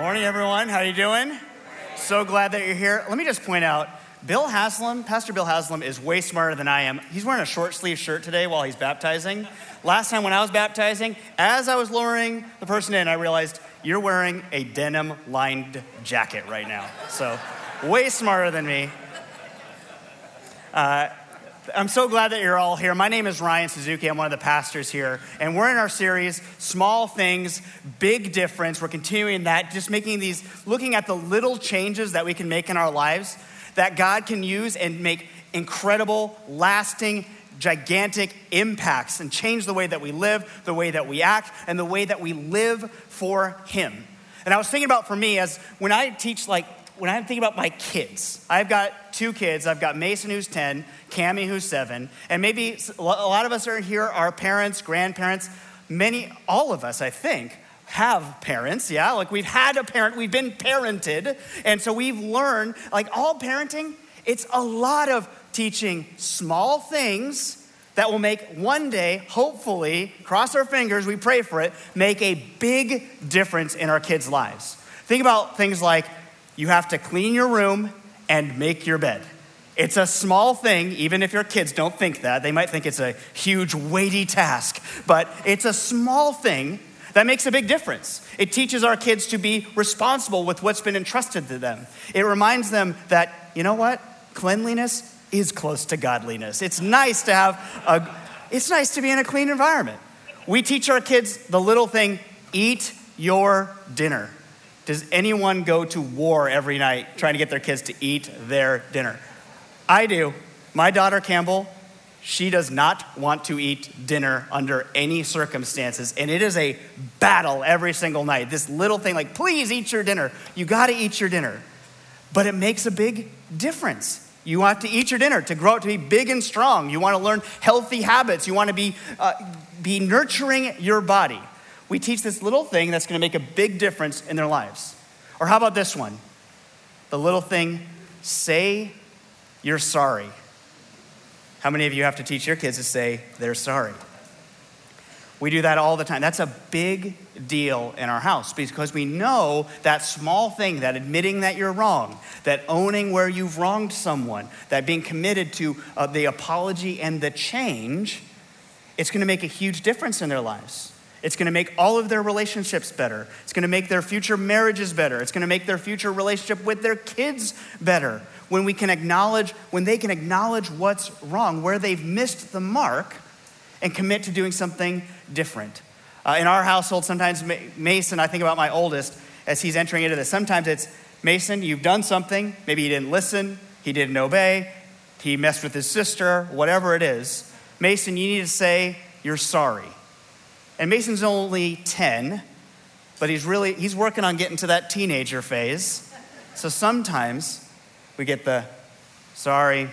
Morning, everyone. How you doing? So glad that you're here. Let me just point out, Pastor Bill Haslam is way smarter than I am. He's wearing a short sleeve shirt today while he's baptizing. Last time when I was baptizing, as I was lowering the person in, I realized you're wearing a denim lined jacket right now. So way smarter than me. I'm so glad that you're all here. My name is Ryan Suzuki. I'm one of the pastors here. And we're in our series, Small Things, Big Difference. We're continuing that, just looking at the little changes that we can make in our lives that God can use and make incredible, lasting, gigantic impacts and change the way that we live, the way that we act, and the way that we live for Him. And I was thinking about, for me, when I'm thinking about my kids, I've got 2 kids. I've got Mason, who's 10, Cammie, who's 7. And maybe a lot of us are here, our parents, grandparents. All of us, I think, have parents. Yeah, like we've had a parent, we've been parented. And so we've learned, like all parenting, it's a lot of teaching small things that will make one day, hopefully, cross our fingers, we pray for it, make a big difference in our kids' lives. Think about things like, you have to clean your room and make your bed. It's a small thing, even if your kids don't think that. They might think it's a huge, weighty task, but it's a small thing that makes a big difference. It teaches our kids to be responsible with what's been entrusted to them. It reminds them that, you know what? Cleanliness is close to godliness. It's nice to be in a clean environment. We teach our kids the little thing, eat your dinner. Does anyone go to war every night trying to get their kids to eat their dinner? I do. My daughter, Campbell, she does not want to eat dinner under any circumstances. And it is a battle every single night. This little thing like, please eat your dinner. You got to eat your dinner. But it makes a big difference. You want to eat your dinner to grow up to be big and strong. You want to learn healthy habits. You want to be nurturing your body. We teach this little thing that's going to make a big difference in their lives. Or how about this one? The little thing, say you're sorry. How many of you have to teach your kids to say they're sorry? We do that all the time. That's a big deal in our house because we know that small thing, that admitting that you're wrong, that owning where you've wronged someone, that being committed to the apology and the change, it's going to make a huge difference in their lives. It's going to make all of their relationships better. It's going to make their future marriages better. It's going to make their future relationship with their kids better. When they can acknowledge what's wrong, where they've missed the mark, and commit to doing something different. In our household, sometimes Mason, I think about my oldest, as he's entering into this. Sometimes it's, Mason, you've done something. Maybe he didn't listen. He didn't obey. He messed with his sister, whatever it is. Mason, you need to say you're sorry. And Mason's only 10, but he's working on getting to that teenager phase. So sometimes we get the sorry,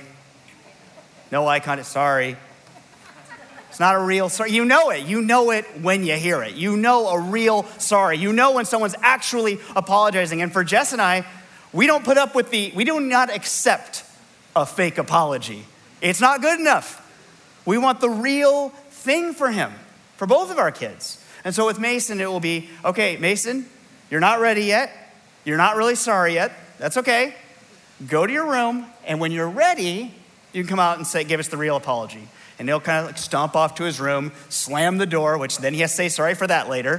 no eye contact, sorry. It's not a real sorry. You know it when you hear it. You know a real sorry. You know when someone's actually apologizing. And for Jess and I, we do not accept a fake apology. It's not good enough. We want the real thing for him. For both of our kids. And so with Mason, it will be, okay, Mason, you're not ready yet. You're not really sorry yet. That's okay. Go to your room, and when you're ready, you can come out and give us the real apology. And he'll kind of stomp off to his room, slam the door, which then he has to say sorry for that later.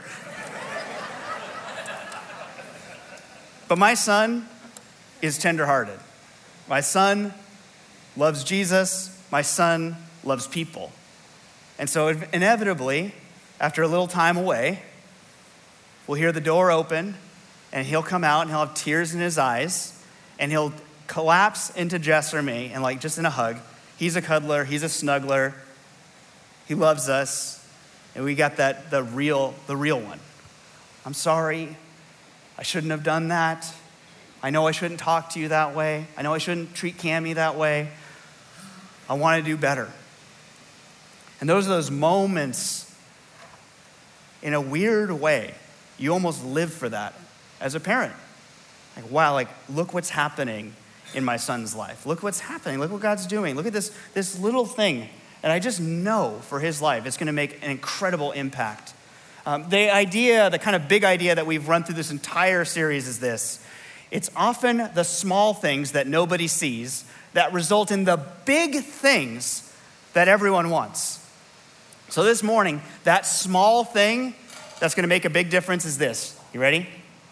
But my son is tenderhearted. My son loves Jesus. My son loves people. And so inevitably, after a little time away, we'll hear the door open, and he'll come out, and he'll have tears in his eyes, and he'll collapse into Jess or me, and just in a hug. He's a cuddler. He's a snuggler. He loves us, and we got the real one. I'm sorry. I shouldn't have done that. I know I shouldn't talk to you that way. I know I shouldn't treat Cammie that way. I want to do better. And those are those moments, in a weird way, you almost live for that as a parent. Like, wow, look what's happening in my son's life. Look what's happening. Look what God's doing. Look at this little thing. And I just know for his life, it's going to make an incredible impact. The kind of big idea that we've run through this entire series is this. It's often the small things that nobody sees that result in the big things that everyone wants. So this morning, that small thing that's gonna make a big difference is this. You ready?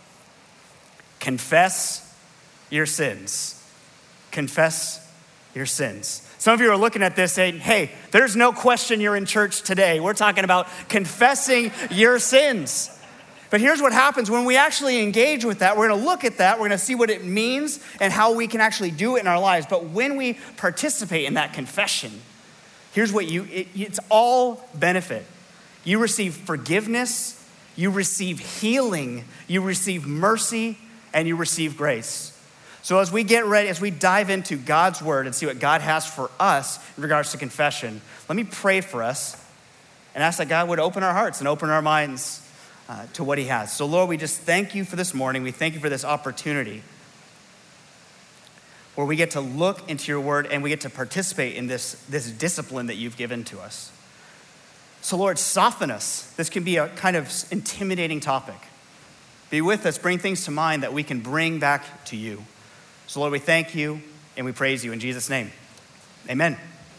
Confess your sins. Confess your sins. Some of you are looking at this saying, hey, there's no question you're in church today. We're talking about confessing your sins. But here's what happens when we actually engage with that. We're gonna look at that. We're gonna see what it means and how we can actually do it in our lives. But when we participate in that confession, here's what it's all benefit. You receive forgiveness, you receive healing, you receive mercy, and you receive grace. So as we get ready, as we dive into God's word and see what God has for us in regards to confession, let me pray for us and ask that God would open our hearts and open our minds to what he has. So Lord, we just thank you for this morning. We thank you for this opportunity where we get to look into your word and we get to participate in this discipline that you've given to us. So Lord, soften us. This can be a kind of intimidating topic. Be with us, bring things to mind that we can bring back to you. So Lord, we thank you and we praise you in Jesus' name. Amen.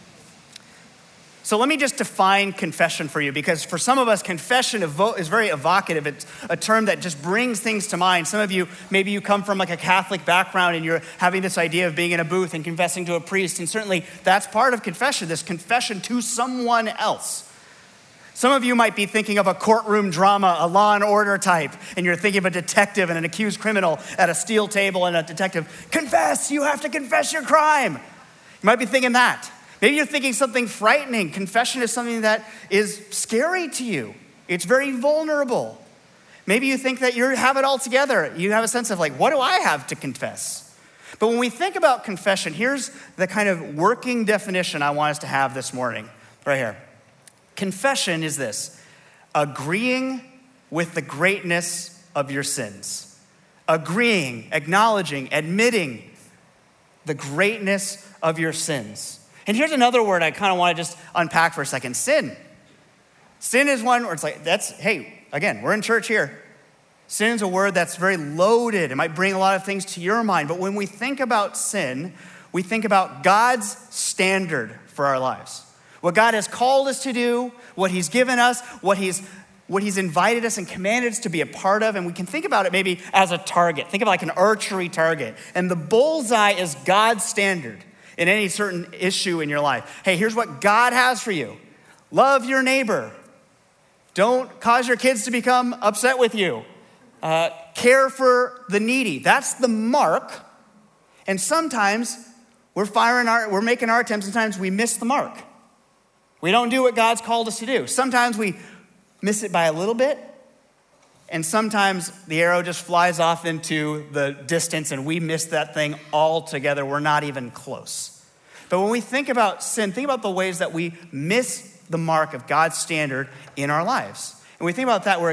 So let me just define confession for you, because for some of us, confession is very evocative. It's a term that just brings things to mind. Some of you, maybe you come from like a Catholic background and you're having this idea of being in a booth and confessing to a priest. And certainly that's part of confession, this confession to someone else. Some of you might be thinking of a courtroom drama, a Law and Order type, and you're thinking of a detective and an accused criminal at a steel table and a detective, confess, you have to confess your crime. You might be thinking that. Maybe you're thinking something frightening. Confession is something that is scary to you. It's very vulnerable. Maybe you think that you have it all together. You have a sense of like, what do I have to confess? But when we think about confession, here's the kind of working definition I want us to have this morning, right here. Confession is this: agreeing with the greatness of your sins. Agreeing, acknowledging, admitting the greatness of your sins. And here's another word I kind of want to just unpack for a second: sin. Sin is one where it's like, again, we're in church here. Sin is a word that's very loaded. It might bring a lot of things to your mind. But when we think about sin, we think about God's standard for our lives. What God has called us to do, what he's given us, what he's invited us and commanded us to be a part of. And we can think about it maybe as a target. Think of it like an archery target. And the bullseye is God's standard in any certain issue in your life. Hey, here's what God has for you. Love your neighbor. Don't cause your kids to become upset with you. Care for the needy. That's the mark. And sometimes we're making our attempts. Sometimes we miss the mark. We don't do what God's called us to do. Sometimes we miss it by a little bit, and sometimes the arrow just flies off into the distance and we miss that thing altogether. We're not even close. But when we think about sin, think about the ways that we miss the mark of God's standard in our lives. And we think about that, we're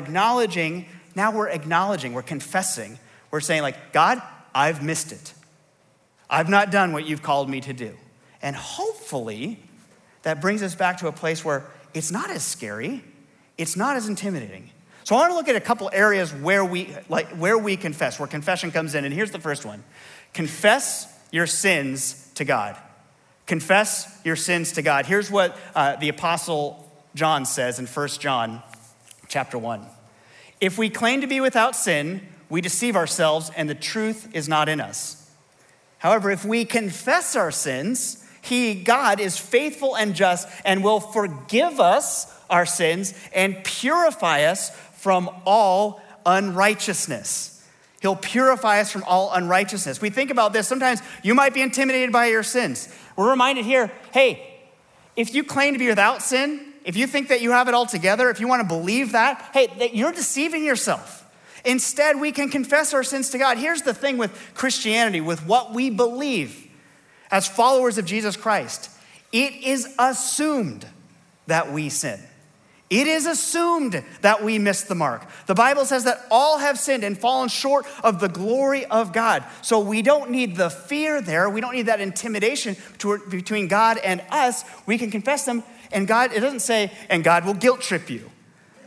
confessing. We're saying like, God, I've missed it. I've not done what you've called me to do. And hopefully, that brings us back to a place where it's not as scary, it's not as intimidating. So I want to look at a couple areas where we confess, where confession comes in. And here's the first one. Confess your sins to God. Confess your sins to God. Here's what the Apostle John says in 1 John chapter 1. If we claim to be without sin, we deceive ourselves and the truth is not in us. However, if we confess our sins, God is faithful and just and will forgive us our sins and purify us from all unrighteousness. He'll purify us from all unrighteousness. We think about this. Sometimes you might be intimidated by your sins. We're reminded here, hey, if you claim to be without sin, if you think that you have it all together, if you want to believe that, hey, that you're deceiving yourself. Instead, we can confess our sins to God. Here's the thing with Christianity, with what we believe. As followers of Jesus Christ, it is assumed that we sin. It is assumed that we miss the mark. The Bible says that all have sinned and fallen short of the glory of God. So we don't need the fear there. We don't need that intimidation between God and us. We can confess them, and God, it doesn't say, and God will guilt trip you.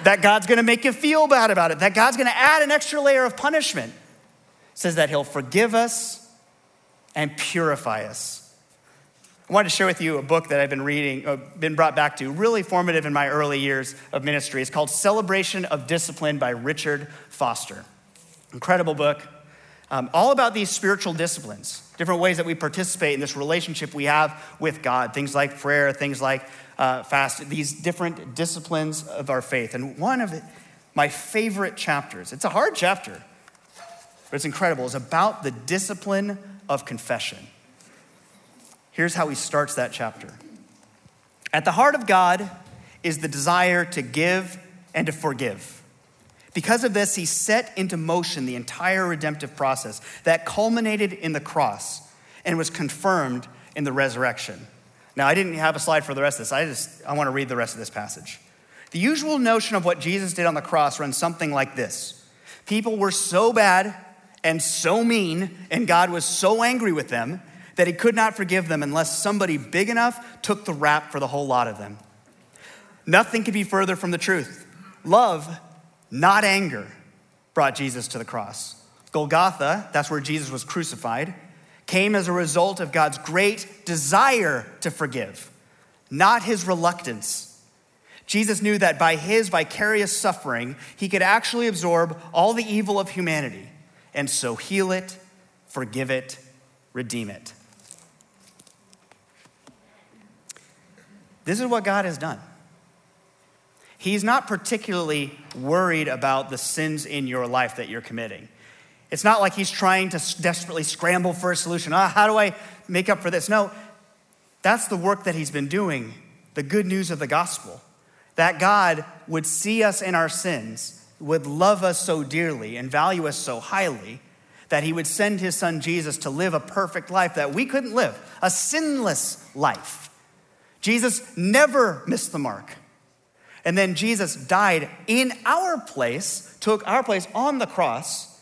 that God's gonna make you feel bad about it, that God's gonna add an extra layer of punishment. It says that he'll forgive us and purify us. I wanted to share with you a book that I've been reading, been brought back to, really formative in my early years of ministry. It's called Celebration of Discipline by Richard Foster. Incredible book, all about these spiritual disciplines, different ways that we participate in this relationship we have with God, things like prayer, things like fast, these different disciplines of our faith. And one of my favorite chapters, it's a hard chapter, but it's incredible, is about the discipline of confession. Here's how he starts that chapter. At the heart of God is the desire to give and to forgive. Because of this, he set into motion the entire redemptive process that culminated in the cross and was confirmed in the resurrection. Now, I didn't have a slide for the rest of this. I want to read the rest of this passage. The usual notion of what Jesus did on the cross runs something like this. People were so bad and so mean, and God was so angry with them that he could not forgive them unless somebody big enough took the rap for the whole lot of them. Nothing could be further from the truth. Love, not anger, brought Jesus to the cross. Golgotha, that's where Jesus was crucified, came as a result of God's great desire to forgive, not his reluctance. Jesus knew that by his vicarious suffering, he could actually absorb all the evil of humanity and so heal it, forgive it, redeem it. This is what God has done. He's not particularly worried about the sins in your life that you're committing. It's not like he's trying to desperately scramble for a solution. How do I make up for this? No, that's the work that he's been doing, the good news of the gospel, that God would see us in our sins, would love us so dearly and value us so highly that he would send his son Jesus to live a perfect life that we couldn't live, a sinless life. Jesus never missed the mark. And then Jesus died in our place, took our place on the cross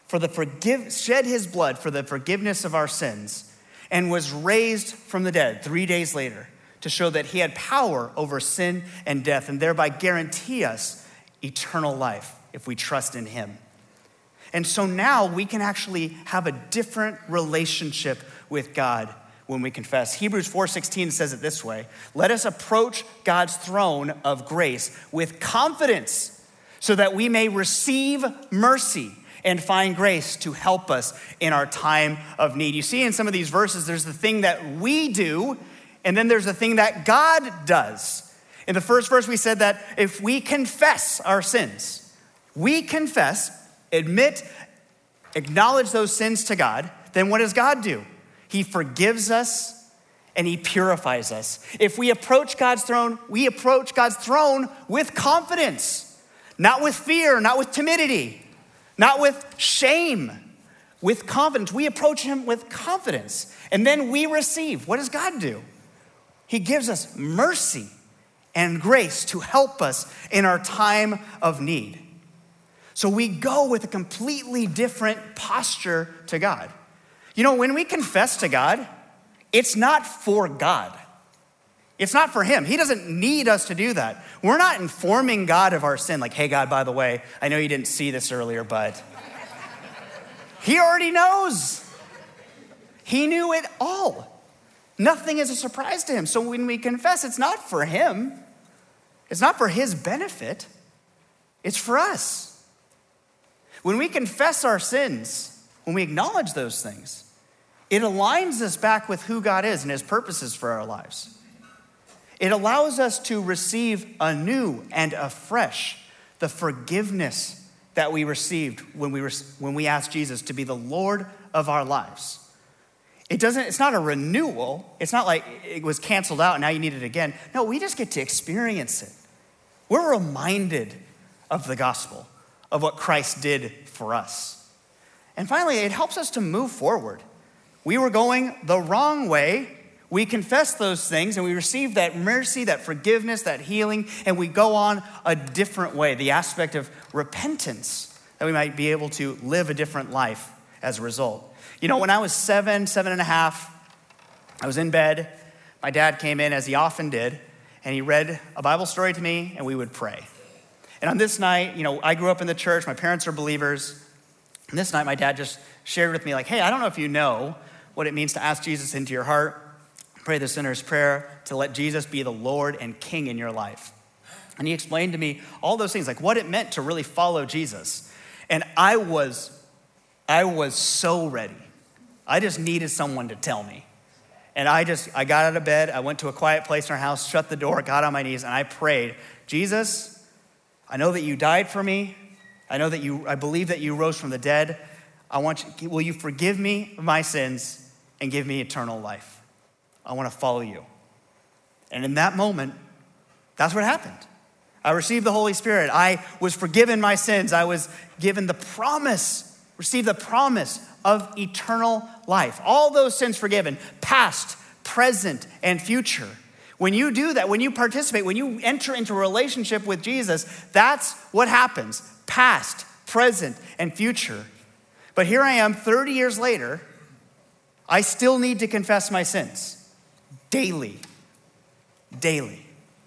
shed his blood for the forgiveness of our sins, and was raised from the dead 3 days later to show that he had power over sin and death and thereby guarantee us eternal life if we trust in him. And so now we can actually have a different relationship with God when we confess. Hebrews 4:16 says it this way: let us approach God's throne of grace with confidence so that we may receive mercy and find grace to help us in our time of need. You see in some of these verses, there's the thing that we do, and then there's the thing that God does. In the first verse, we said that if we confess our sins, we confess, admit, acknowledge those sins to God, then what does God do? He forgives us and he purifies us. If we approach God's throne, we approach God's throne with confidence, not with fear, not with timidity, not with shame, with confidence. We approach him with confidence, and then we receive. What does God do? He gives us mercy and grace to help us in our time of need. So we go with a completely different posture to God. You know, when we confess to God, it's not for God. It's not for him. He doesn't need us to do that. We're not informing God of our sin. Like, hey, God, by the way, I know you didn't see this earlier, but he already knows. He knew it all. Nothing is a surprise to him. So when we confess, it's not for him. It's not for his benefit. It's for us. When we confess our sins, when we acknowledge those things, it aligns us back with who God is and his purposes for our lives. It allows us to receive anew and afresh the forgiveness that we received when we asked Jesus to be the Lord of our lives. It's not a renewal. It's not like it was canceled out and now you need it again. No, we just get to experience it. We're reminded of the gospel, of what Christ did for us. And finally, it helps us to move forward. We were going the wrong way. We confess those things and we receive that mercy, that forgiveness, that healing, and we go on a different way, the aspect of repentance, that we might be able to live a different life as a result. You know, when I was 7 and a half, I was in bed. My dad came in, as he often did, and he read a Bible story to me, and we would pray. And on this night, I grew up in the church. My parents are believers. And this night, my dad just shared with me, like, hey, I don't know if you know what it means to ask Jesus into your heart, pray the sinner's prayer, to let Jesus be the Lord and King in your life. And he explained to me all those things, like what it meant to really follow Jesus. And I was so ready. I just needed someone to tell me. And I got out of bed, I went to a quiet place in our house, shut the door, got on my knees, and I prayed, Jesus, I know that you died for me. I believe that you rose from the dead. Will you forgive me of my sins and give me eternal life? I want to follow you. And in that moment, that's what happened. I received the Holy Spirit. I was forgiven my sins. I was given received the promise of eternal life. All those sins forgiven, past, present, and future. When you do that, when you participate, when you enter into a relationship with Jesus, that's what happens. Past, present, and future. But here I am 30 years later, I still need to confess my sins daily. Daily.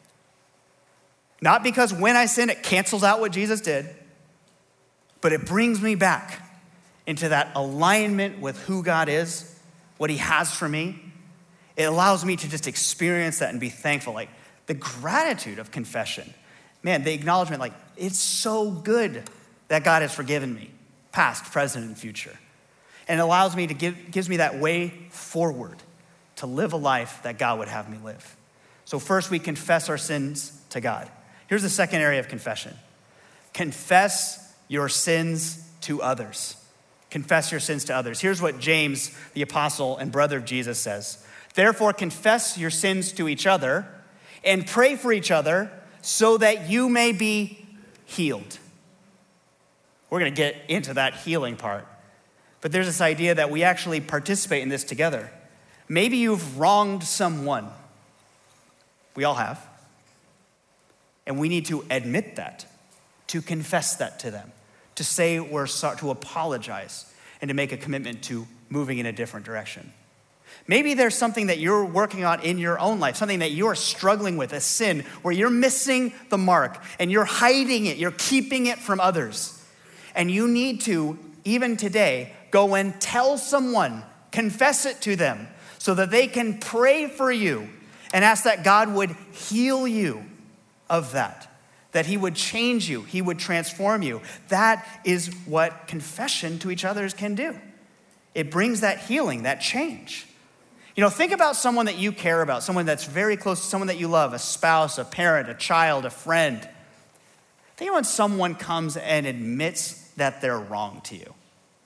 Not because when I sin, it cancels out what Jesus did, but it brings me back into that alignment with who God is, what he has for me. It allows me to just experience that and be thankful. Like the gratitude of confession. Man, the acknowledgement, like it's so good that God has forgiven me, past, present, and future. And it allows me gives me that way forward to live a life that God would have me live. So first we confess our sins to God. Here's the second area of confession. Confess your sins to others. Confess your sins to others. Here's what James, the apostle and brother of Jesus, says. Therefore, confess your sins to each other and pray for each other so that you may be healed. We're going to get into that healing part. But there's this idea that we actually participate in this together. Maybe you've wronged someone. We all have. And we need to admit that, to confess that to them, to say we're sorry, to apologize, and to make a commitment to moving in a different direction. Maybe there's something that you're working on in your own life, something that you're struggling with, a sin, where you're missing the mark, and you're hiding it, you're keeping it from others. And you need to, even today, go and tell someone, confess it to them, so that they can pray for you and ask that God would heal you of that he would change you, he would transform you. That is what confession to each other can do. It brings that healing, that change. Think about someone that you care about, someone that's very close, someone that you love, a spouse, a parent, a child, a friend. Think when someone comes and admits that they're wrong to you.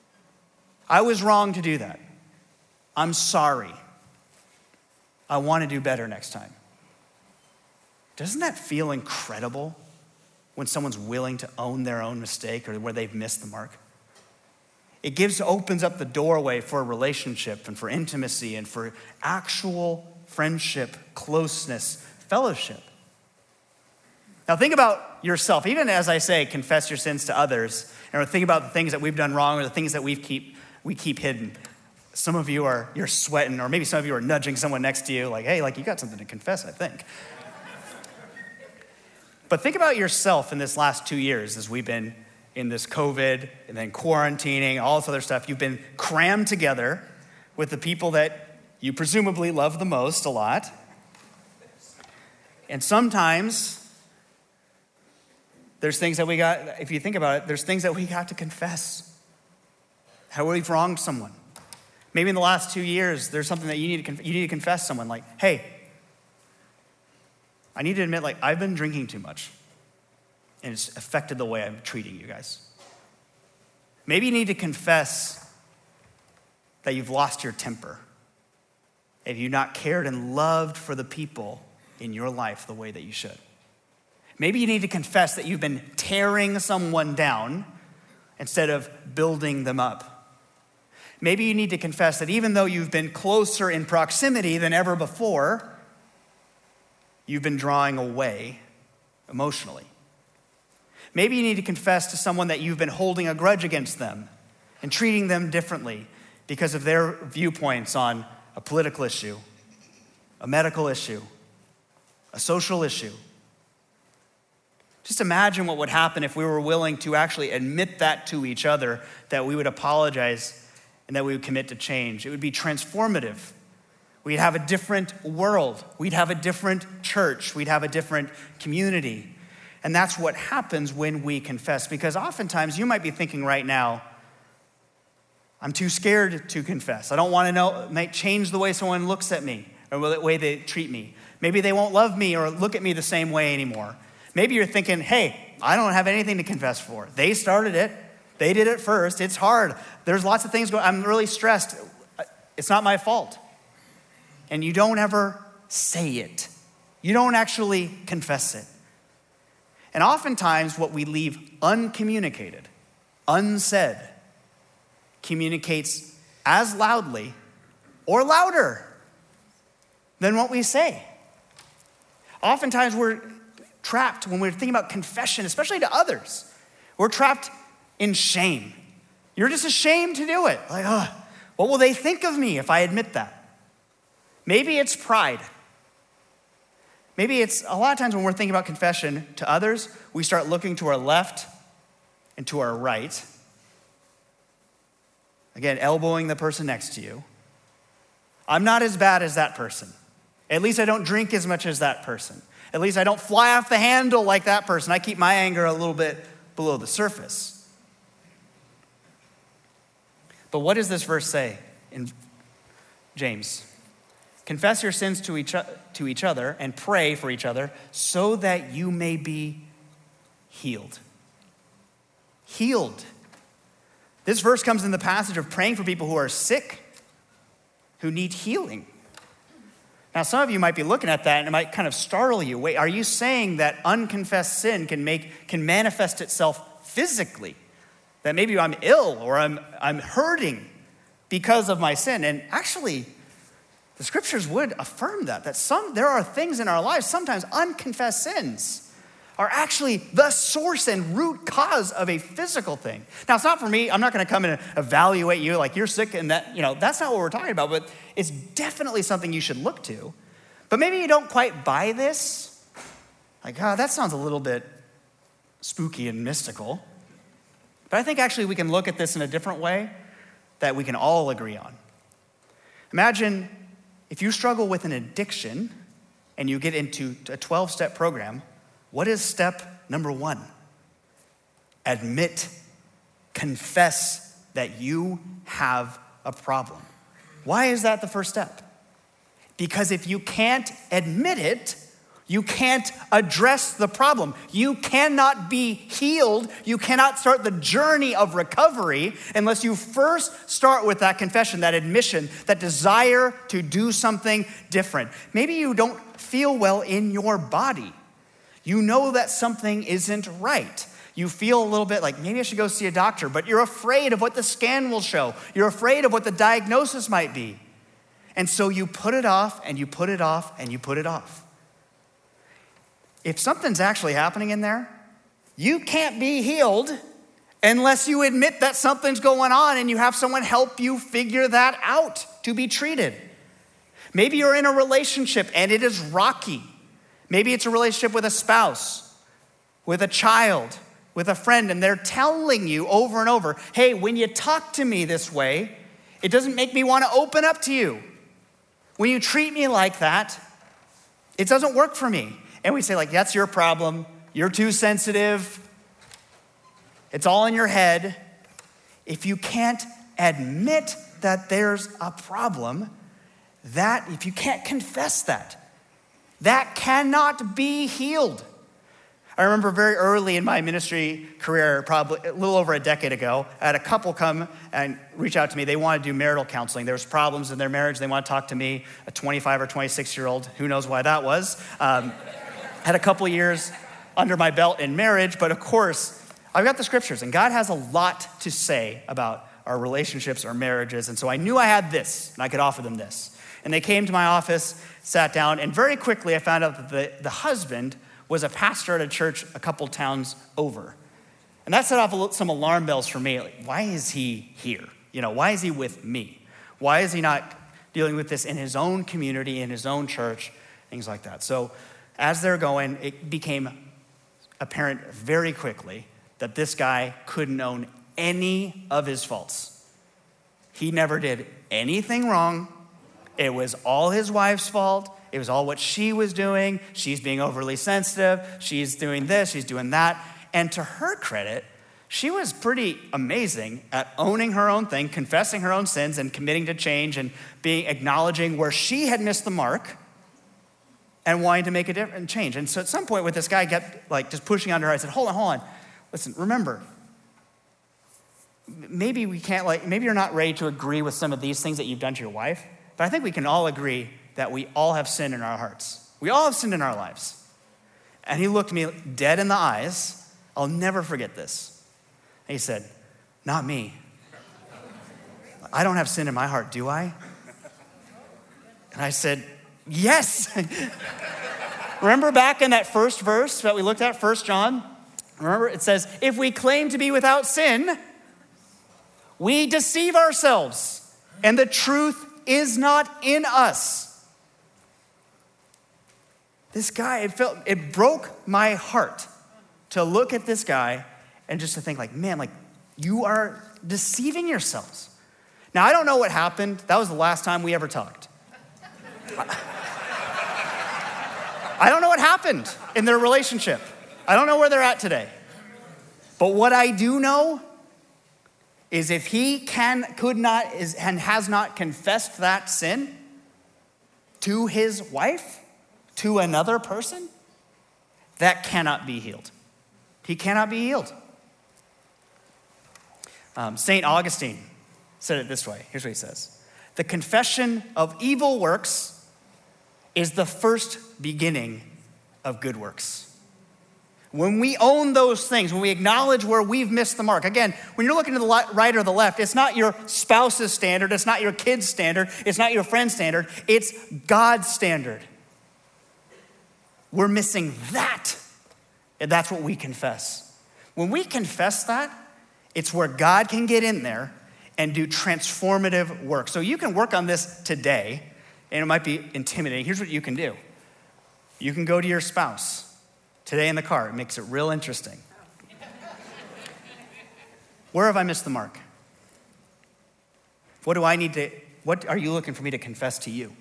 I was wrong to do that. I'm sorry. I want to do better next time. Doesn't that feel incredible when someone's willing to own their own mistake or where they've missed the mark? It opens up the doorway for a relationship and for intimacy and for actual friendship, closeness, fellowship. Now think about yourself. Even as I say, confess your sins to others, and think about the things that we've done wrong or the things that we keep hidden. Some of you you're sweating, or maybe some of you are nudging someone next to you like, hey, you got something to confess, I think. But think about yourself in this last 2 years as we've been in this COVID and then quarantining, all this other stuff. You've been crammed together with the people that you presumably love the most a lot. And sometimes there's things that we got, if you think about it, there's things that we got to confess. How we've wronged someone. Maybe in the last 2 years, there's something that you need to confess someone, like, hey, I need to admit, I've been drinking too much, and it's affected the way I'm treating you guys. Maybe you need to confess that you've lost your temper. Have you not cared and loved for the people in your life the way that you should? Maybe you need to confess that you've been tearing someone down instead of building them up. Maybe you need to confess that even though you've been closer in proximity than ever before, you've been drawing away emotionally. Maybe you need to confess to someone that you've been holding a grudge against them and treating them differently because of their viewpoints on a political issue, a medical issue, a social issue. Just imagine what would happen if we were willing to actually admit that to each other, that we would apologize and that we would commit to change. It would be transformative. We'd have a different world. We'd have a different church. We'd have a different community. And that's what happens when we confess. Because oftentimes you might be thinking right now, I'm too scared to confess. I don't want to know, it might change the way someone looks at me or the way they treat me. Maybe they won't love me or look at me the same way anymore. Maybe you're thinking, hey, I don't have anything to confess for. They started it. They did it first. It's hard. There's lots of things going on. I'm really stressed. It's not my fault. And you don't ever say it. You don't actually confess it. And oftentimes what we leave uncommunicated, unsaid, communicates as loudly or louder than what we say. Oftentimes we're trapped when we're thinking about confession, especially to others. We're trapped in shame. You're just ashamed to do it. Like, what will they think of me if I admit that? Maybe it's pride. Maybe it's a lot of times when we're thinking about confession to others, we start looking to our left and to our right. Again, elbowing the person next to you. I'm not as bad as that person. At least I don't drink as much as that person. At least I don't fly off the handle like that person. I keep my anger a little bit below the surface. But what does this verse say in James? Confess your sins to each other and pray for each other so that you may be healed. Healed. This verse comes in the passage of praying for people who are sick, who need healing. Now, some of you might be looking at that and it might kind of startle you. Wait, are you saying that unconfessed sin can manifest itself physically? That maybe I'm ill or I'm hurting because of my sin? And actually, the scriptures would affirm that there are things in our lives, sometimes unconfessed sins, are actually the source and root cause of a physical thing. Now, it's not for me. I'm not going to come and evaluate you like you're sick and that, that's not what we're talking about, but it's definitely something you should look to. But maybe you don't quite buy this. Like, that sounds a little bit spooky and mystical. But I think actually we can look at this in a different way that we can all agree on. Imagine if you struggle with an addiction and you get into a 12-step program, what is step number 1? Admit, confess that you have a problem. Why is that the first step? Because if you can't admit it, you can't address the problem. You cannot be healed. You cannot start the journey of recovery unless you first start with that confession, that admission, that desire to do something different. Maybe you don't feel well in your body. You know that something isn't right. You feel a little bit like maybe I should go see a doctor, but you're afraid of what the scan will show. You're afraid of what the diagnosis might be. And so you put it off and you put it off and you put it off. If something's actually happening in there, you can't be healed unless you admit that something's going on and you have someone help you figure that out to be treated. Maybe you're in a relationship and it is rocky. Maybe it's a relationship with a spouse, with a child, with a friend, and they're telling you over and over, hey, when you talk to me this way, it doesn't make me want to open up to you. When you treat me like that, it doesn't work for me. And we say, like, that's your problem. You're too sensitive. It's all in your head. If you can't admit that there's a problem, if you can't confess that cannot be healed. I remember very early in my ministry career, probably a little over a decade ago, I had a couple come and reach out to me. They wanted to do marital counseling. There was problems in their marriage. They want to talk to me, a 25 or 26-year-old. Who knows why that was. Had a couple years under my belt in marriage, but of course, I've got the scriptures, and God has a lot to say about our relationships, our marriages, and so I knew I had this, and I could offer them this. And they came to my office, sat down, and very quickly I found out that the husband was a pastor at a church a couple towns over. And that set off some alarm bells for me. Like, why is he here? Why is he with me? Why is he not dealing with this in his own community, in his own church, things like that? So as they're going, it became apparent very quickly that this guy couldn't own any of his faults. He never did anything wrong. It was all his wife's fault. It was all what she was doing. She's being overly sensitive. She's doing this, she's doing that. And to her credit, she was pretty amazing at owning her own thing, confessing her own sins and committing to change and acknowledging where she had missed the mark and wanting to make a different change. And so at some point with this guy kept just pushing on her, I said, hold on. Listen, remember, maybe we can't maybe you're not ready to agree with some of these things that you've done to your wife, but I think we can all agree that we all have sin in our hearts. We all have sin in our lives. And he looked me dead in the eyes. I'll never forget this. And he said, not me. I don't have sin in my heart, do I? And I said, yes. Remember back in that first verse that we looked at, 1 John? Remember, it says, if we claim to be without sin, we deceive ourselves, and the truth is not in us. This guy, it broke my heart to look at this guy and just to think man, you are deceiving yourselves. Now, I don't know what happened. That was the last time we ever talked. I don't know what happened in their relationship. I don't know where they're at today. But what I do know is if he could not, and has not confessed that sin to his wife, to another person, that cannot be healed. He cannot be healed. St. Augustine said it this way. Here's what he says. The confession of evil works is the first beginning of good works. When we own those things, when we acknowledge where we've missed the mark. Again, when you're looking to the right or the left, it's not your spouse's standard, it's not your kid's standard, it's not your friend's standard, it's God's standard. We're missing that, and that's what we confess. When we confess that, it's where God can get in there and do transformative work. So you can work on this today, and it might be intimidating. Here's what you can do. You can go to your spouse today in the car. It makes it real interesting. Where have I missed the mark? What are you looking for me to confess to you?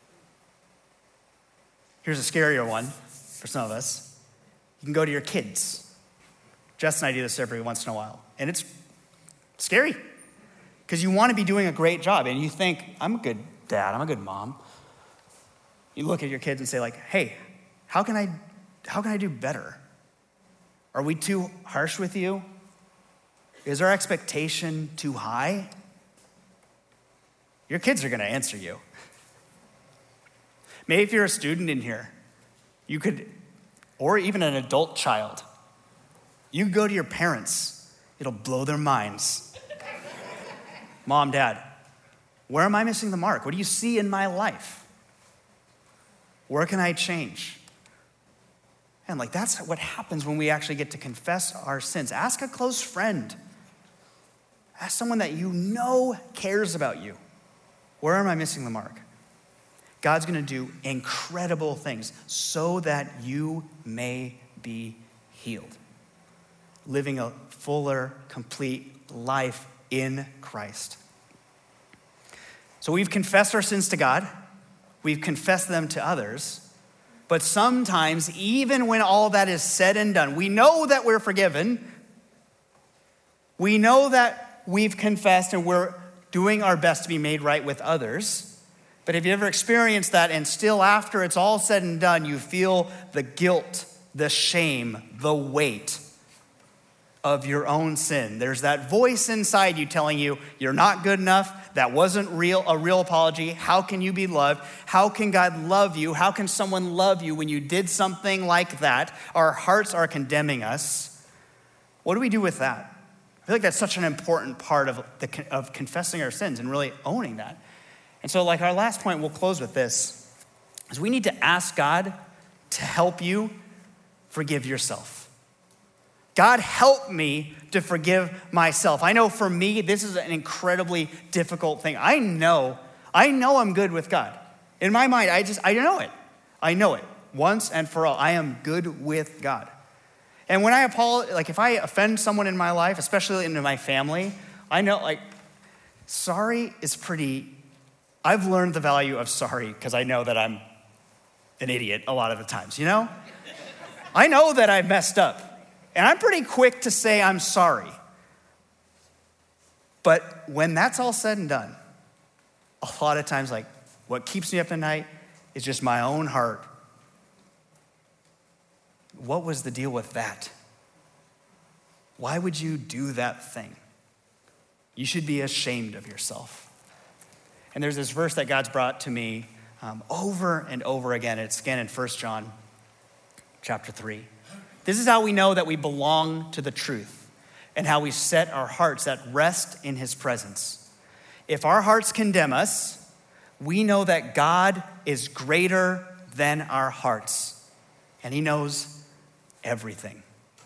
Here's a scarier one for some of us. You can go to your kids. Jess and I do this every once in a while. And it's scary because you want to be doing a great job. And you think, I'm a good dad, I'm a good mom. You look at your kids and say hey, how can I do better? Are we too harsh with you? Is our expectation too high? Your kids are going to answer you. Maybe if you're a student in here, you could, or even an adult child, you go to your parents. It'll blow their minds. Mom, Dad, where am I missing the mark? What do you see in my life? Where can I change? And that's what happens when we actually get to confess our sins. Ask a close friend. Ask someone that you know cares about you. Where am I missing the mark? God's going to do incredible things so that you may be healed. Living a fuller, complete life in Christ. So we've confessed our sins to God. We've confessed them to others. But sometimes, even when all that is said and done, we know that we're forgiven. We know that we've confessed and we're doing our best to be made right with others. But have you ever experienced that and still after it's all said and done, you feel the guilt, the shame, the weight of your own sin? There's that voice inside you telling you you're not good enough. That wasn't a real apology. How can you be loved? How can God love you? How can someone love you when you did something like that? Our hearts are condemning us. What do we do with that? I feel like that's such an important part of confessing our sins and really owning that. And so our last point, we'll close with this, is we need to ask God to help you forgive yourself. God, help me to forgive myself. I know for me, this is an incredibly difficult thing. I know I'm good with God. In my mind, I know it. I know it once and for all. I am good with God. And when I apologize, like if I offend someone in my life, especially in my family, I know like sorry is I've learned the value of sorry because I know that I'm an idiot a lot of the times, you know? I know that I've messed up, and I'm pretty quick to say I'm sorry. But when that's all said and done, a lot of times, like, what keeps me up at night is just my own heart. What was the deal with that? Why would you do that thing? You should be ashamed of yourself. And there's this verse that God's brought to me over and over again. It's again in 1 John chapter 3. This is how we know that we belong to the truth and how we set our hearts at rest in his presence. If our hearts condemn us, we know that God is greater than our hearts, and he knows everything.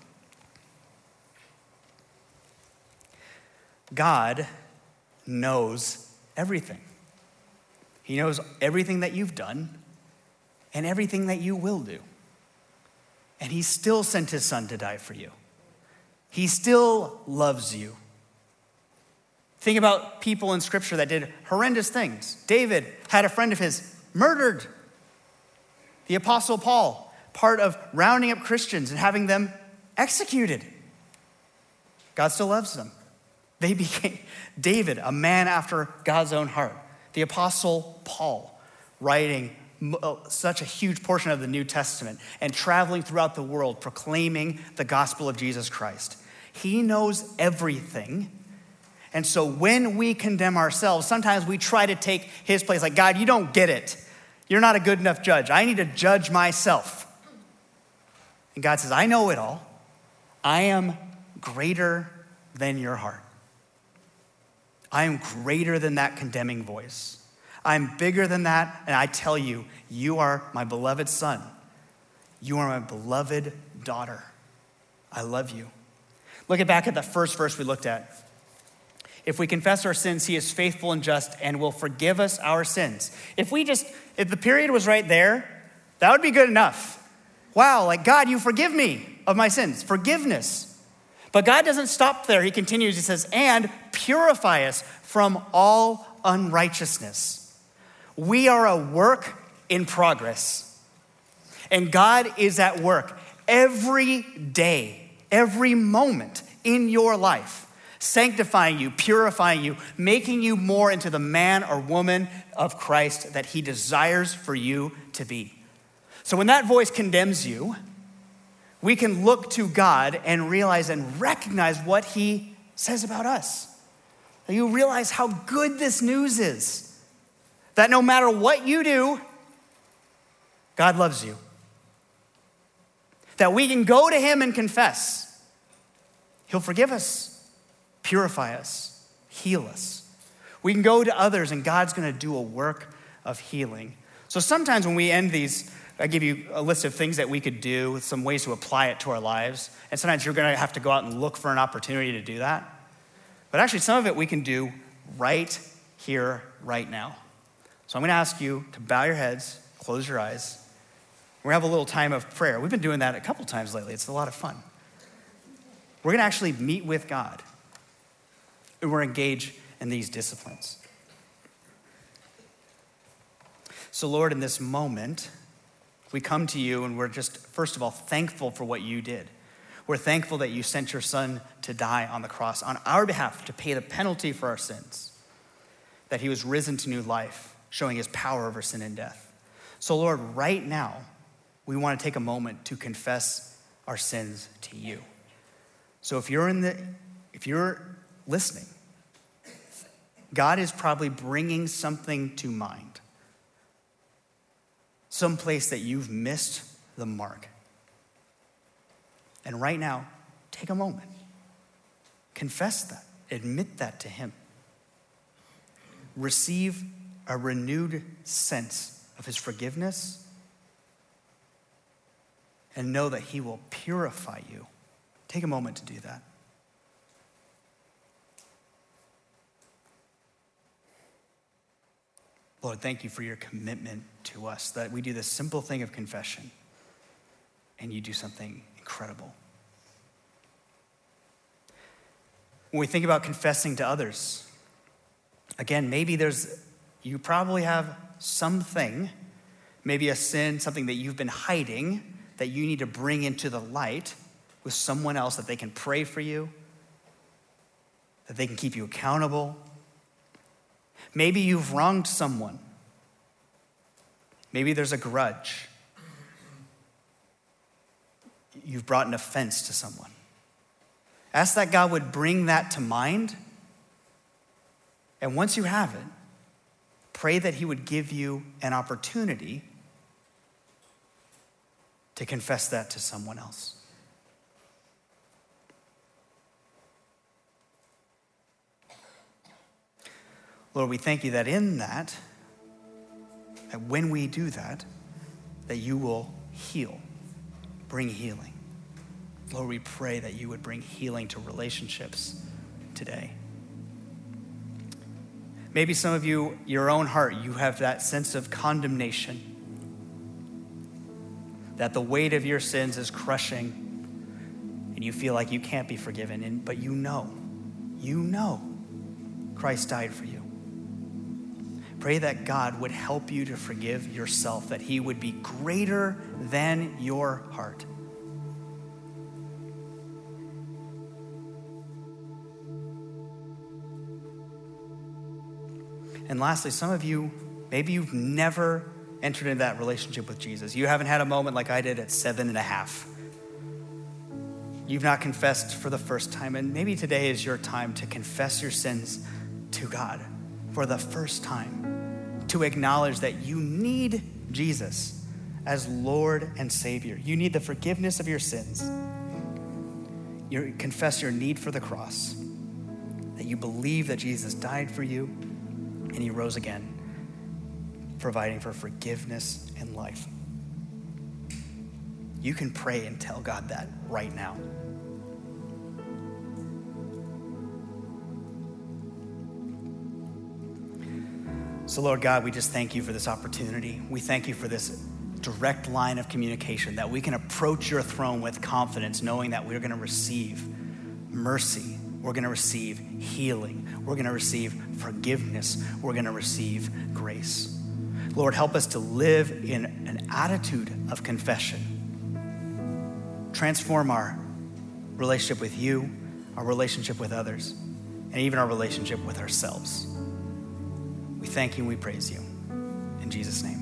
God knows everything. He knows everything that you've done and everything that you will do. And he still sent his son to die for you. He still loves you. Think about people in scripture that did horrendous things. David had a friend of his murdered. The Apostle Paul, part of rounding up Christians and having them executed. God still loves them. They became David, a man after God's own heart. The Apostle Paul, writing such a huge portion of the New Testament and traveling throughout the world proclaiming the gospel of Jesus Christ. He knows everything. And so when we condemn ourselves, sometimes we try to take his place. Like, God, you don't get it. You're not a good enough judge. I need to judge myself. And God says, I know it all. I am greater than your heart. I am greater than that condemning voice. I'm bigger than that, and I tell you, you are my beloved son. You are my beloved daughter. I love you. Look back at the first verse we looked at. If we confess our sins, he is faithful and just and will forgive us our sins. If the period was right there, that would be good enough. Wow, like God, you forgive me of my sins. Forgiveness. But God doesn't stop there. He continues, he says, and purify us from all unrighteousness. We are a work in progress. And God is at work every day, every moment in your life, sanctifying you, purifying you, making you more into the man or woman of Christ that he desires for you to be. So when that voice condemns you, we can look to God and realize and recognize what he says about us. You realize how good this news is. That no matter what you do, God loves you. That we can go to him and confess. He'll forgive us, purify us, heal us. We can go to others and God's gonna do a work of healing. So sometimes when we end these, I give you a list of things that we could do with some ways to apply it to our lives. And sometimes you're gonna have to go out and look for an opportunity to do that. But actually some of it we can do right here, right now. So I'm gonna ask you to bow your heads, close your eyes. We're gonna have a little time of prayer. We've been doing that a couple times lately. It's a lot of fun. We're gonna actually meet with God. And we're engaged in these disciplines. So Lord, in this moment, we come to you and we're just, first of all, thankful for what you did. We're thankful that you sent your son to die on the cross on our behalf to pay the penalty for our sins, that he was risen to new life, showing his power over sin and death. So Lord, right now, we want to take a moment to confess our sins to you. So if you're listening, God is probably bringing something to mind. Some place that you've missed the mark. And right now, take a moment. Confess that. Admit that to him. Receive a renewed sense of his forgiveness and know that he will purify you. Take a moment to do that. Lord, thank you for your commitment to us, that we do this simple thing of confession and you do something incredible. When we think about confessing to others, again, maybe you probably have something, maybe a sin, something that you've been hiding that you need to bring into the light with someone else, that they can pray for you, that they can keep you accountable. Maybe you've wronged someone. Maybe there's a grudge. You've brought an offense to someone. Ask that God would bring that to mind. And once you have it, pray that he would give you an opportunity to confess that to someone else. Lord, we thank you that in that when we do that you will heal, bring healing. Lord, we pray that you would bring healing to relationships today. Maybe some of you, your own heart, you have that sense of condemnation, that the weight of your sins is crushing and you feel like you can't be forgiven, but you know Christ died for you. Pray that God would help you to forgive yourself, that he would be greater than your heart. And lastly, some of you, maybe you've never entered into that relationship with Jesus. You haven't had a moment like I did at 7.5. You've not confessed for the first time, and maybe today is your time to confess your sins to God for the first time, to acknowledge that you need Jesus as Lord and Savior. You need the forgiveness of your sins. You confess your need for the cross, that you believe that Jesus died for you and he rose again, providing for forgiveness and life. You can pray and tell God that right now. So Lord God, we just thank you for this opportunity. We thank you for this direct line of communication, that we can approach your throne with confidence, knowing that we're going to receive mercy. We're going to receive healing. We're going to receive forgiveness. We're going to receive grace. Lord, help us to live in an attitude of confession. Transform our relationship with you, our relationship with others, and even our relationship with ourselves. We thank you and we praise you. In Jesus' name.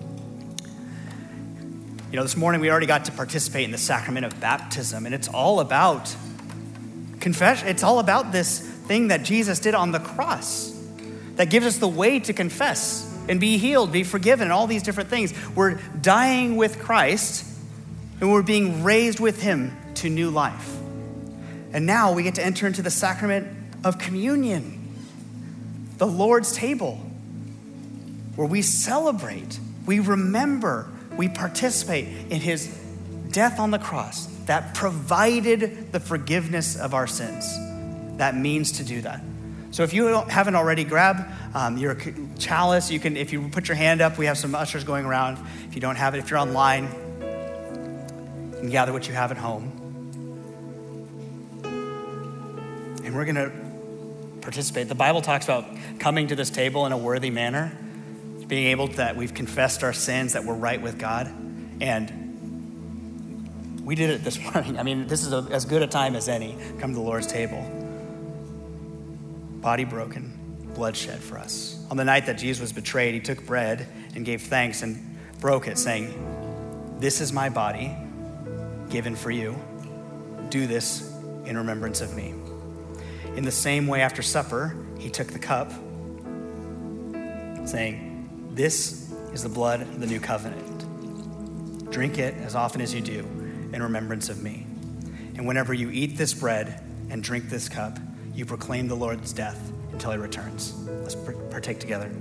You know, this morning we already got to participate in the sacrament of baptism, and it's all about confession. It's all about this thing that Jesus did on the cross that gives us the way to confess and be healed, be forgiven, and all these different things. We're dying with Christ and we're being raised with him to new life. And now we get to enter into the sacrament of communion, the Lord's table, where we celebrate, we remember, we participate in his death on the cross that provided the forgiveness of our sins. That means to do that. So if you haven't already, grab your chalice. You can, if you put your hand up, we have some ushers going around. If you don't have it, if you're online, you can gather what you have at home. And we're gonna participate. The Bible talks about coming to this table in a worthy manner, being able to, that we've confessed our sins, that we're right with God. And we did it this morning. I mean, this is as good a time as any. Come to the Lord's table. Body broken, blood shed for us. On the night that Jesus was betrayed, he took bread and gave thanks and broke it, saying, "This is my body given for you. Do this in remembrance of me." In the same way, after supper, he took the cup, saying, "This is the blood of the new covenant. Drink it as often as you do in remembrance of me. And whenever you eat this bread and drink this cup, you proclaim the Lord's death until he returns." Let's partake together.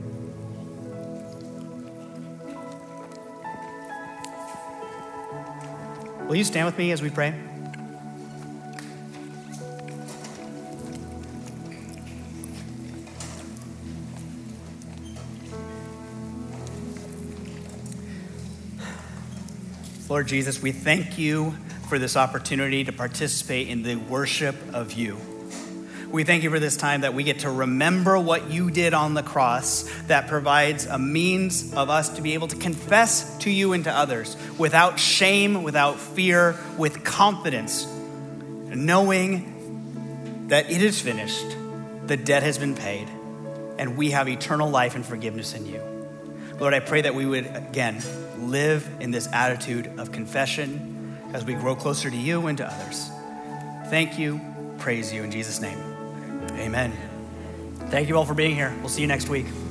Will you stand with me as we pray? Lord Jesus, we thank you for this opportunity to participate in the worship of you. We thank you for this time that we get to remember what you did on the cross that provides a means of us to be able to confess to you and to others without shame, without fear, with confidence, knowing that it is finished, the debt has been paid, and we have eternal life and forgiveness in you. Lord, I pray that we would, again, live in this attitude of confession as we grow closer to you and to others. Thank you, praise you in Jesus' name. Amen. Thank you all for being here. We'll see you next week.